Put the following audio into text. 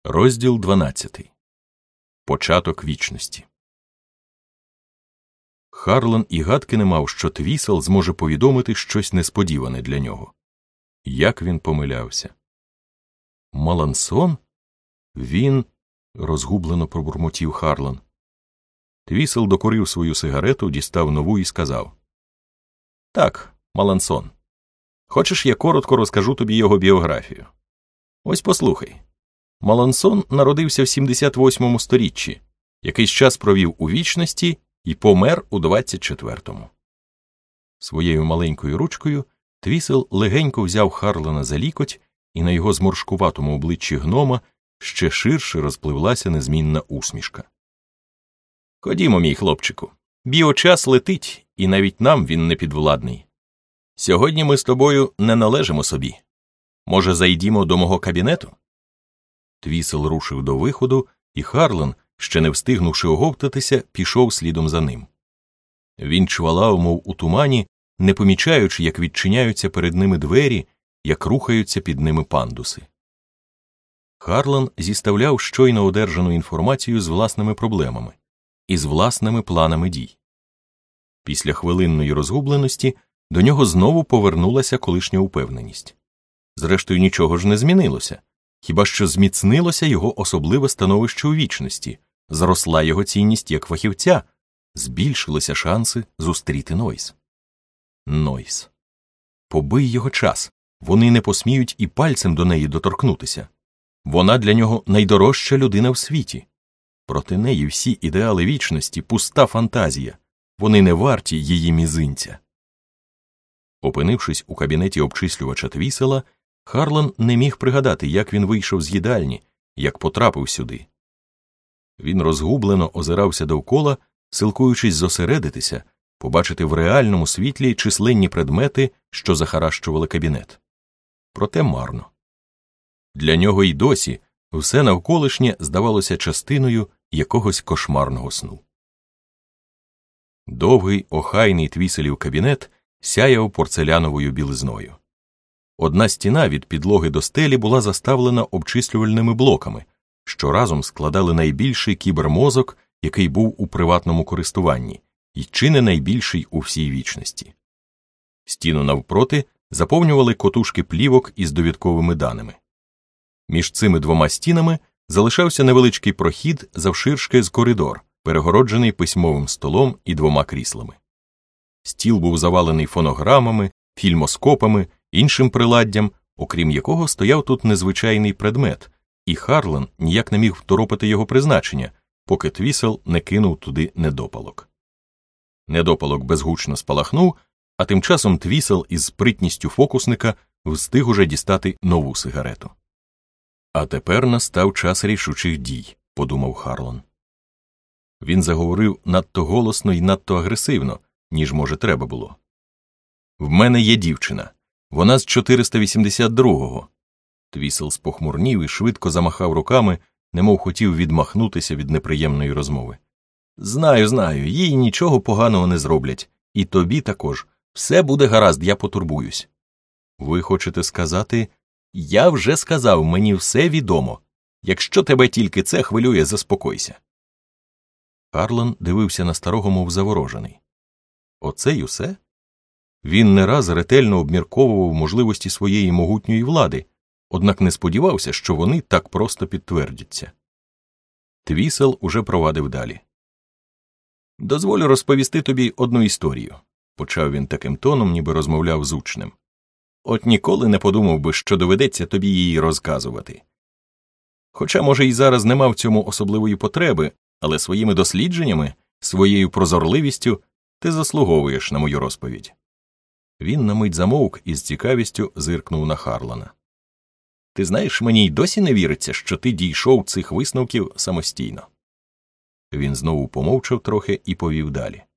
Розділ 12. Початок вічності. Харлан і гадки не мав, що Твісел зможе повідомити щось несподіване для нього. Як він помилявся. Малансон? Він... розгублено пробурмотів Харлан. Твісел докурив свою сигарету, дістав нову і сказав. Так, Малансон. Хочеш, я коротко розкажу тобі його біографію? Ось послухай. Малансон народився в 78-му сторіччі, якийсь час провів у вічності і помер у 24-му. Своєю маленькою ручкою Твісел легенько взяв Харлана за лікоть, і на його зморшкуватому обличчі гнома ще ширше розпливлася незмінна усмішка. Ходімо, мій хлопчику. Біочас летить, і навіть нам він не підвладний. Сьогодні ми з тобою не належимо собі. Може, зайдімо до мого кабінету? Твісел рушив до виходу, і Харлан, ще не встигнувши оговтатися, пішов слідом за ним. Він чвалав, мов у тумані, не помічаючи, як відчиняються перед ними двері, як рухаються під ними пандуси. Харлан зіставляв щойно одержану інформацію з власними проблемами і з власними планами дій. Після хвилинної розгубленості до нього знову повернулася колишня упевненість. Зрештою, нічого ж не змінилося. Хіба що зміцнилося його особливе становище у вічності, зросла його цінність як фахівця, збільшилися шанси зустріти Нойс. Нойс. Побий його час, вони не посміють і пальцем до неї доторкнутися. Вона для нього найдорожча людина в світі. Проти неї всі ідеали вічності – пуста фантазія, вони не варті її мізинця. Опинившись у кабінеті обчислювача Твісела, Харлан не міг пригадати, як він вийшов з їдальні, як потрапив сюди. Він розгублено озирався довкола, силкуючись зосередитися, побачити в реальному світлі численні предмети, що захаращували кабінет. Проте марно. Для нього й досі все навколишнє здавалося частиною якогось кошмарного сну. Довгий, охайний Твіселів кабінет сяяв порцеляновою білизною. Одна стіна від підлоги до стелі була заставлена обчислювальними блоками, що разом складали найбільший кібермозок, який був у приватному користуванні, і чи не найбільший у всій вічності. Стіну навпроти заповнювали котушки плівок із довідковими даними. Між цими двома стінами залишався невеличкий прохід завширшки з коридор, перегороджений письмовим столом і двома кріслами. Стіл був завалений фонограмами, фільмоскопами, іншим приладдям, окрім якого стояв тут незвичайний предмет, і Харлан ніяк не міг второпати його призначення, поки Твісел не кинув туди недопалок. Недопалок безгучно спалахнув, а тим часом Твісел із спритністю фокусника встиг уже дістати нову сигарету. «А тепер настав час рішучих дій», – подумав Харлан. Він заговорив надто голосно і надто агресивно, ніж, може, треба було. «В мене є дівчина. Вона з 482-го». Твісел спохмурнів і швидко замахав руками, немов хотів відмахнутися від неприємної розмови. Знаю, їй нічого поганого не зроблять. І тобі також. Все буде гаразд, я потурбуюсь». «Ви хочете сказати...» «Я вже сказав, мені все відомо. Якщо тебе тільки це хвилює, заспокойся». Харлан дивився на старого, мов заворожений. Оце й усе? Він не раз ретельно обмірковував можливості своєї могутньої влади, однак не сподівався, що вони так просто підтвердяться. Твісел уже провадив далі. «Дозволю розповісти тобі одну історію», – почав він таким тоном, ніби розмовляв з учнем. «От ніколи не подумав би, що доведеться тобі її розказувати. Хоча, може, і зараз нема в цьому особливої потреби, але своїми дослідженнями, своєю прозорливістю ти заслуговуєш на мою розповідь». Він на мить замовк і з цікавістю зиркнув на Харлана. «Ти знаєш, мені й досі не віриться, що ти дійшов цих висновків самостійно». Він знову помовчав трохи і повів далі.